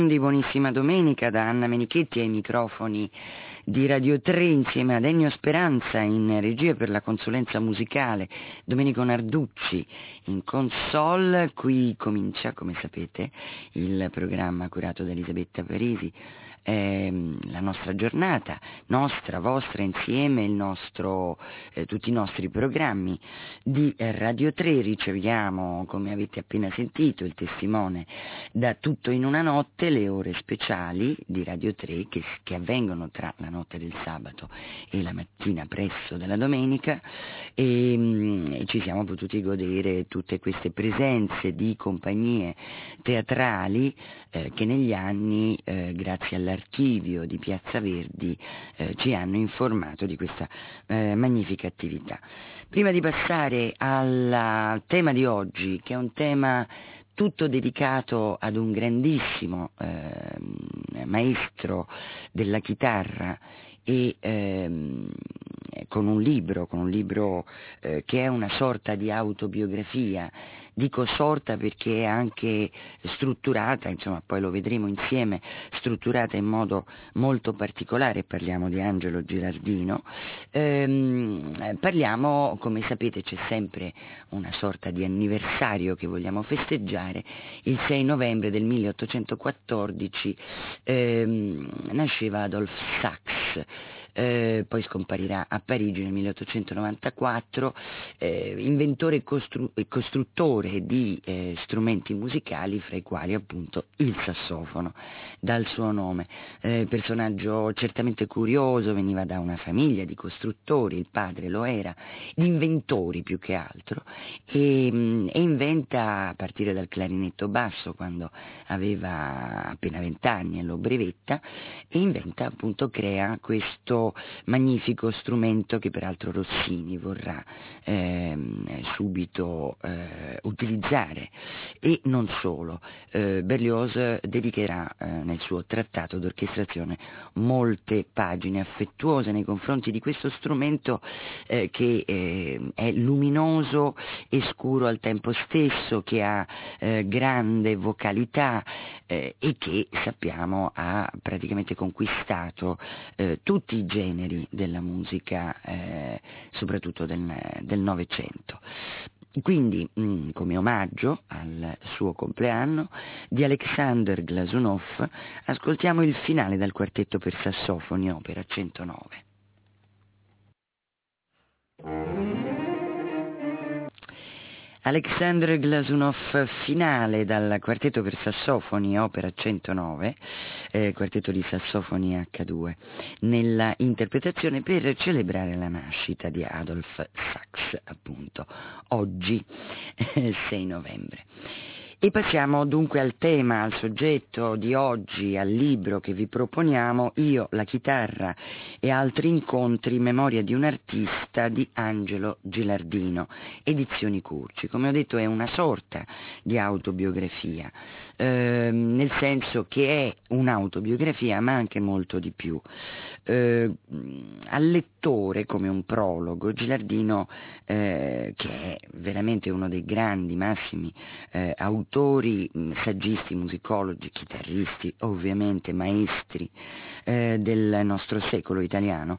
Di buonissima domenica da Anna Menichetti ai microfoni di Radio 3 insieme ad Ennio Speranza in regia per la consulenza musicale, Domenico Narducci in console. Qui comincia, come sapete, il programma curato da Elisabetta Parisi, la nostra giornata, nostra, vostra, insieme, tutti i nostri programmi di Radio 3. Riceviamo, come avete appena sentito, il testimone da Tutto in una notte, le ore speciali di Radio 3 che avvengono tra la notte del sabato e la mattina presto della domenica, e ci siamo potuti godere tutte queste presenze di compagnie teatrali che negli anni, grazie all'archivio di Piazza Verdi, ci hanno informato di questa magnifica attività. Prima di passare al tema di oggi, che è un tema tutto dedicato ad un grandissimo maestro della chitarra e con un libro che è una sorta di autobiografia. Dico sorta perché è anche strutturata, insomma, poi lo vedremo insieme, strutturata in modo molto particolare. Parliamo di Angelo Gilardino. Parliamo, come sapete, c'è sempre una sorta di anniversario che vogliamo festeggiare. Il 6 novembre del 1814 nasceva Adolphe Sax. Poi scomparirà a Parigi nel 1894, inventore e costruttore di strumenti musicali, fra i quali appunto il sassofono, dal suo nome. Personaggio certamente curioso, veniva da una famiglia di costruttori, il padre lo era, di inventori più che altro, e inventa a partire dal clarinetto basso quando aveva appena 20 anni e lo brevetta, e inventa appunto, crea questo magnifico strumento che peraltro Rossini vorrà subito utilizzare, e non solo. Berlioz dedicherà nel suo trattato d'orchestrazione molte pagine affettuose nei confronti di questo strumento che è luminoso e scuro al tempo stesso, che ha grande vocalità e che sappiamo ha praticamente conquistato tutti i generi della musica, soprattutto del Novecento. Quindi, come omaggio al suo compleanno, di Alexander Glazunov ascoltiamo il finale dal quartetto per sassofoni, opera 109. Alexander Glazunov, finale dal quartetto per sassofoni, opera 109, quartetto di sassofoni H2, nella interpretazione per celebrare la nascita di Adolphe Sax, appunto, oggi, 6 novembre. E passiamo dunque al tema, al soggetto di oggi, al libro che vi proponiamo, Io, la chitarra e altri incontri, memoria di un artista di Angelo Gilardino, edizioni Curci. Come ho detto, è una sorta di autobiografia, nel senso che è un'autobiografia ma anche molto di più. Al lettore, come un prologo, Gilardino, che è veramente uno dei grandi, massimi autori, saggisti, musicologi, chitarristi, ovviamente maestri del nostro secolo italiano,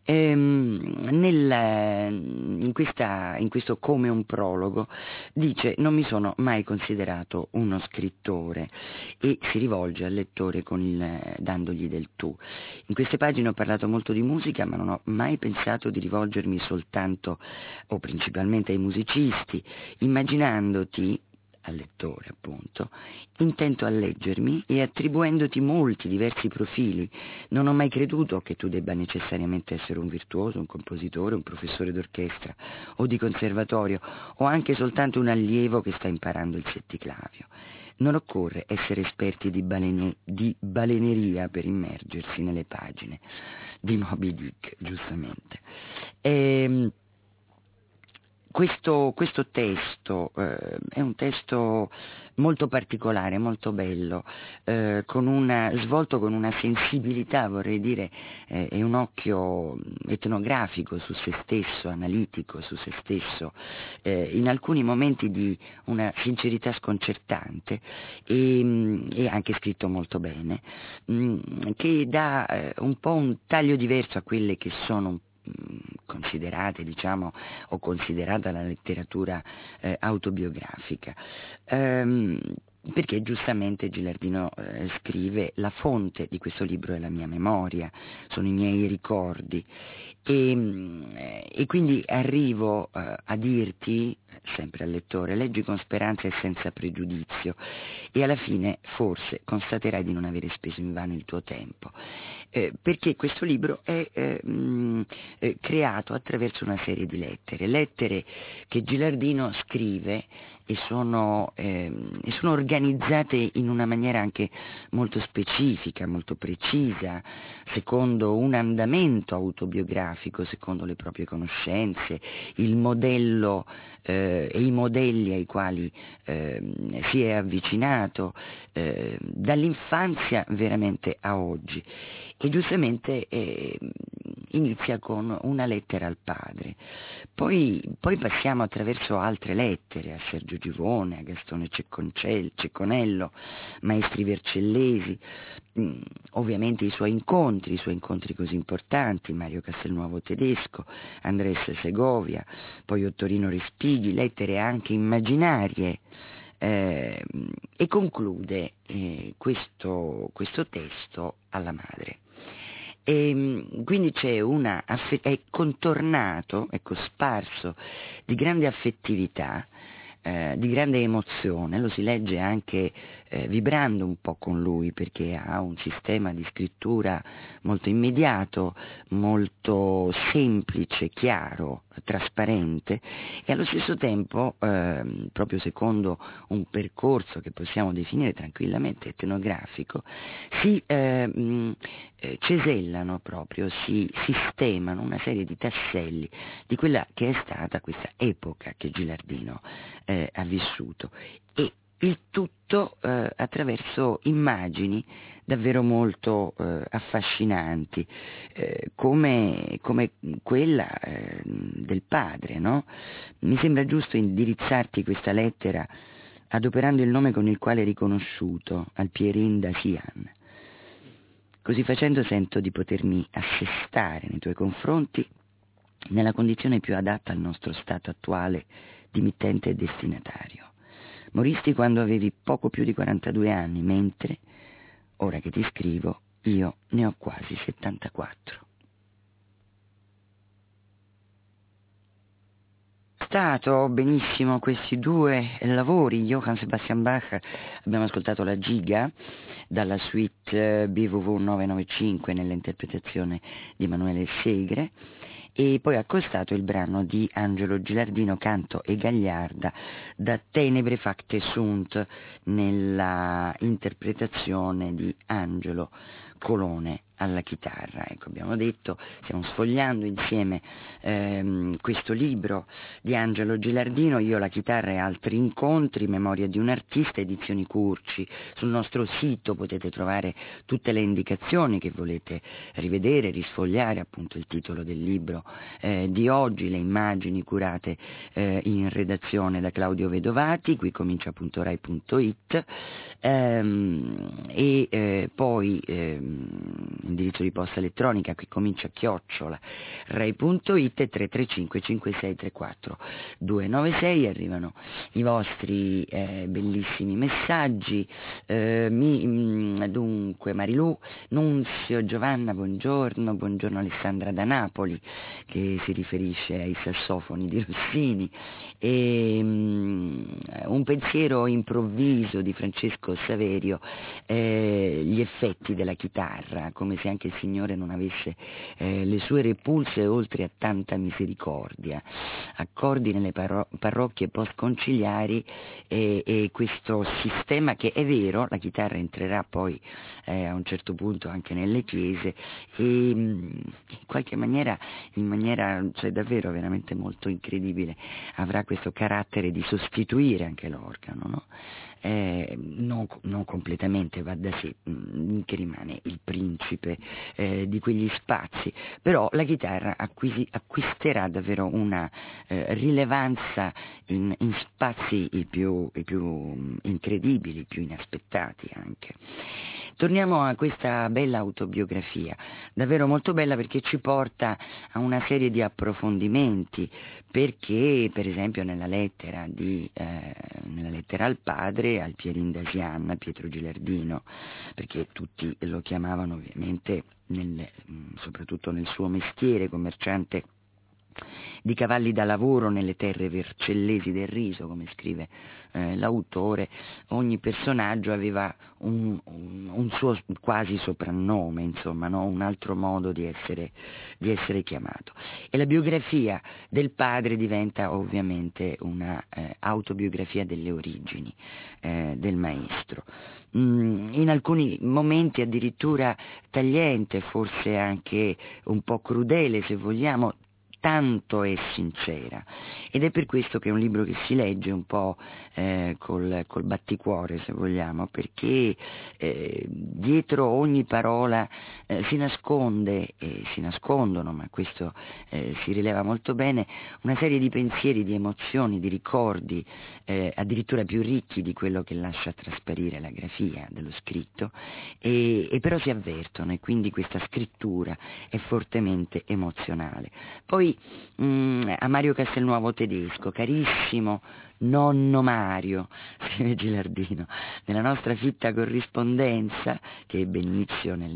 in questo come un prologo dice: non mi sono mai considerato uno scrittore, e si rivolge al lettore dandogli del tu. In queste pagine ho parlato molto di musica, ma non ho mai pensato di rivolgermi soltanto o principalmente ai musicisti, immaginandoti, al lettore appunto, intento a leggermi e attribuendoti molti diversi profili. Non ho mai creduto che tu debba necessariamente essere un virtuoso, un compositore, un professore d'orchestra o di conservatorio, o anche soltanto un allievo che sta imparando il setticlavio. Non occorre essere esperti di baleneria per immergersi nelle pagine di Moby Dick, giustamente. questo testo è un testo molto particolare, molto bello, svolto con una sensibilità, vorrei dire, e un occhio etnografico su se stesso, analitico su se stesso, in alcuni momenti di una sincerità sconcertante e anche scritto molto bene, che dà un po' un taglio diverso a quelle che sono considerate, diciamo, o considerata la letteratura autobiografica. Perché giustamente Gilardino scrive: la fonte di questo libro è la mia memoria, sono i miei ricordi, e quindi arrivo a dirti, sempre al lettore, leggi con speranza e senza pregiudizio, e alla fine forse constaterai di non avere speso invano il tuo tempo, perché questo libro è creato attraverso una serie di lettere che Gilardino scrive e sono organizzate in una maniera anche molto specifica, molto precisa, secondo un andamento autobiografico, secondo le proprie conoscenze, il modello e i modelli ai quali si è avvicinato dall'infanzia veramente a oggi. E giustamente inizia con una lettera al padre, poi passiamo attraverso altre lettere a Sergio Givone, a Gastone Cecconello, maestri vercellesi, ovviamente i suoi incontri così importanti, Mario Castelnuovo Tedesco, Andrés Segovia, poi Ottorino Respighi, lettere anche immaginarie, e conclude questo testo alla madre. E quindi c'è è contornato, ecco, sparso di grande affettività, di grande emozione, lo si legge anche vibrando un po' con lui, perché ha un sistema di scrittura molto immediato, molto semplice, chiaro, trasparente, e allo stesso tempo, proprio secondo un percorso che possiamo definire tranquillamente etnografico, si cesellano proprio, si sistemano una serie di tasselli di quella che è stata questa epoca che Gilardino ha vissuto, e il tutto attraverso immagini davvero molto affascinanti, come quella del padre, no? Mi sembra giusto indirizzarti questa lettera adoperando il nome con il quale è riconosciuto, Alpierin Dasian. Così facendo sento di potermi assestare nei tuoi confronti nella condizione più adatta al nostro stato attuale di mittente e destinatario. Moristi quando avevi poco più di 42 anni, mentre, ora che ti scrivo, io ne ho quasi 74. Stato benissimo questi due lavori, Johann Sebastian Bach, abbiamo ascoltato la Giga dalla suite BWV 995 nell'interpretazione di Emanuele Segre, e poi accostato il brano di Angelo Gilardino, Canto e Gagliarda, da Tenebre facte sunt, nella interpretazione di Angelo Colone alla chitarra. Ecco, abbiamo detto, stiamo sfogliando insieme questo libro di Angelo Gilardino, Io la chitarra e altri incontri, Memoria di un artista, edizioni Curci. Sul nostro sito potete trovare tutte le indicazioni che volete rivedere, risfogliare, appunto il titolo del libro di oggi, le immagini curate in redazione da Claudio Vedovati, qui comincia.rai.it, poi indirizzo di posta elettronica, qui comincia @rai.it, e 335 5634 296. Arrivano i vostri bellissimi messaggi. Dunque, Marilù, Nunzio, Giovanna, buongiorno Alessandra da Napoli, che si riferisce ai sassofoni di Rossini, e un pensiero improvviso di Francesco Saverio, gli effetti della chitarra, come come se anche il Signore non avesse le sue repulse oltre a tanta misericordia. Accordi nelle parrocchie post-conciliari e questo sistema che è vero, la chitarra entrerà poi a un certo punto anche nelle chiese e in qualche maniera, cioè davvero veramente molto incredibile, avrà questo carattere di sostituire anche l'organo, no? Non completamente, va da sé, che rimane il principe di quegli spazi, però la chitarra acquisterà davvero una rilevanza in spazi i più incredibili, i più inaspettati anche. Torniamo a questa bella autobiografia, davvero molto bella perché ci porta a una serie di approfondimenti, perché per esempio nella lettera al padre, al Pierin Dacian, a Pietro Gilardino, perché tutti lo chiamavano ovviamente soprattutto nel suo mestiere, commerciante di cavalli da lavoro nelle terre vercellesi del riso, come scrive l'autore, ogni personaggio aveva un suo quasi soprannome, insomma, no? Un altro modo di essere chiamato. E la biografia del padre diventa ovviamente una autobiografia delle origini del maestro. In alcuni momenti addirittura tagliente, forse anche un po' crudele se vogliamo, tanto è sincera, ed è per questo che è un libro che si legge un po' col batticuore, se vogliamo, perché dietro ogni parola si nascondono, ma questo si rileva molto bene, una serie di pensieri, di emozioni, di ricordi addirittura più ricchi di quello che lascia trasparire la grafia dello scritto, e però si avvertono, e quindi questa scrittura è fortemente emozionale. Poi a Mario Castelnuovo Tedesco, carissimo nonno Mario, scrive Gilardino, nella nostra fitta corrispondenza, che ebbe inizio nel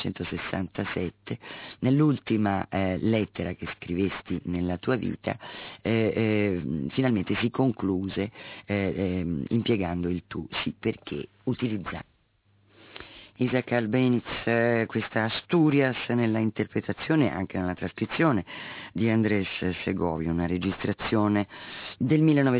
1967, nell'ultima lettera che scrivesti nella tua vita, finalmente si concluse impiegando il tu, sì, perché utilizza Isaac Albéniz questa Asturias nella interpretazione e anche nella trascrizione di Andrés Segovia, una registrazione del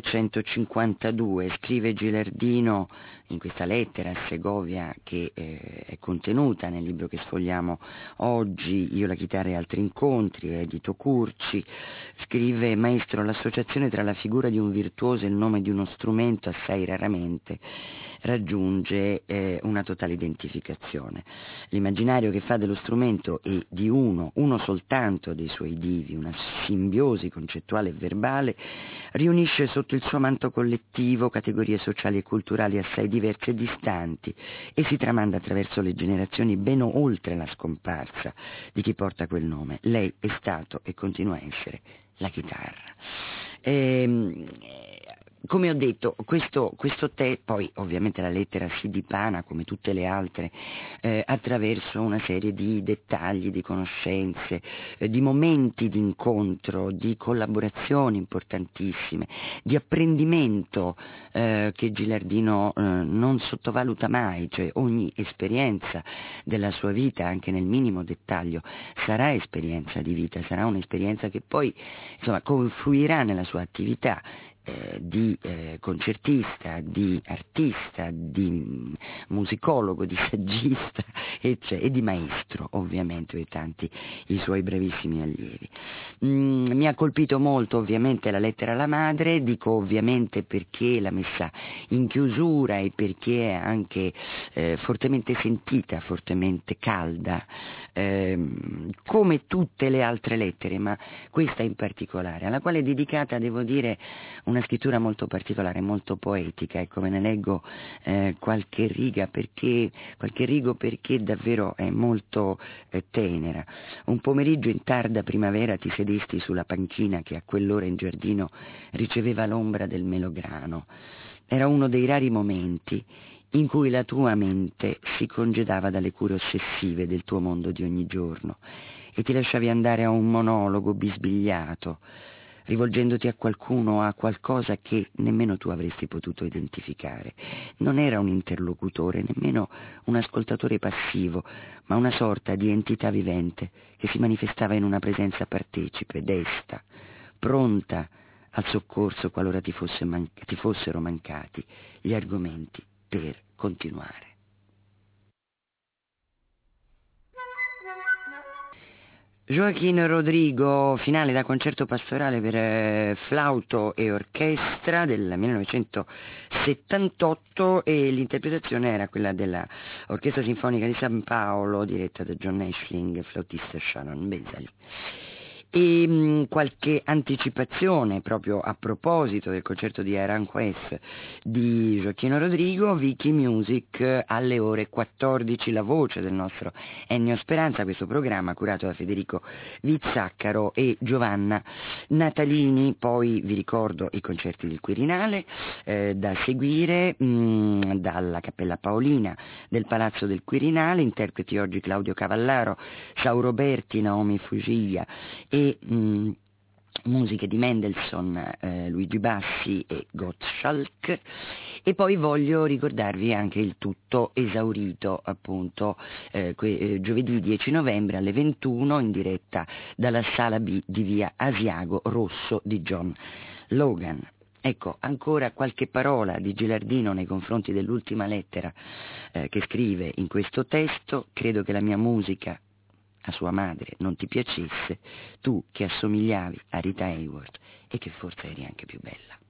1952. Scrive Gilardino in questa lettera a Segovia, che è contenuta nel libro che sfogliamo oggi, Io, la chitarra e altri incontri, edito Curci. Scrive: maestro, l'associazione tra la figura di un virtuoso e il nome di uno strumento assai raramente raggiunge una totale identificazione. L'immaginario che fa dello strumento e di uno soltanto dei suoi divi, una simbiosi concettuale e verbale, riunisce sotto il suo manto collettivo categorie sociali e culturali assai diverse e distanti, e si tramanda attraverso le generazioni ben oltre la scomparsa di chi porta quel nome. Lei è stato e continua a essere la chitarra. Come ho detto, questo poi ovviamente la lettera si dipana, come tutte le altre, attraverso una serie di dettagli, di conoscenze, di momenti di incontro, di collaborazioni importantissime, di apprendimento che Gilardino non sottovaluta mai, cioè ogni esperienza della sua vita, anche nel minimo dettaglio, sarà esperienza di vita, sarà un'esperienza che poi confluirà nella sua attività di concertista, di artista, di musicologo, di saggista e di maestro, ovviamente, e tanti i suoi bravissimi allievi. Mi ha colpito molto ovviamente la lettera alla madre, dico ovviamente perché l'ha messa in chiusura e perché è anche fortemente sentita, fortemente calda, come tutte le altre lettere, ma questa in particolare, alla quale è dedicata, devo dire, una scrittura molto particolare, molto poetica. Ecco, ve ne leggo qualche rigo perché davvero è molto tenera. Un pomeriggio in tarda primavera ti sedesti sulla panchina che a quell'ora in giardino riceveva l'ombra del melograno. Era uno dei rari momenti in cui la tua mente si congedava dalle cure ossessive del tuo mondo di ogni giorno e ti lasciavi andare a un monologo bisbigliato, rivolgendoti a qualcuno o a qualcosa che nemmeno tu avresti potuto identificare. Non era un interlocutore, nemmeno un ascoltatore passivo, ma una sorta di entità vivente che si manifestava in una presenza partecipe, desta, pronta al soccorso qualora ti fossero mancati gli argomenti per continuare. Joaquín Rodrigo, finale da concerto pastorale per flauto e orchestra del 1978, e l'interpretazione era quella della Orchestra Sinfonica di San Paolo diretta da John Ashling, flautista Sharon Bezali. E qualche anticipazione proprio a proposito del concerto di Aranjuez di Joaquín Rodrigo: Vicky Music alle ore 14, la voce del nostro Ennio Speranza, questo programma curato da Federico Vizzaccaro e Giovanna Natalini. Poi vi ricordo i concerti del Quirinale da seguire dalla Cappella Paolina del Palazzo del Quirinale, interpreti oggi Claudio Cavallaro, Sauro Berti, Naomi Fugiglia e musiche di Mendelssohn, Luigi Bassi e Gottschalk. E poi voglio ricordarvi anche il tutto esaurito, appunto, giovedì 10 novembre alle 21 in diretta dalla Sala B di via Asiago Rosso di John Logan. Ecco, ancora qualche parola di Gilardino nei confronti dell'ultima lettera che scrive in questo testo: credo che la mia musica a sua madre non ti piacesse, tu che assomigliavi a Rita Hayworth e che forse eri anche più bella.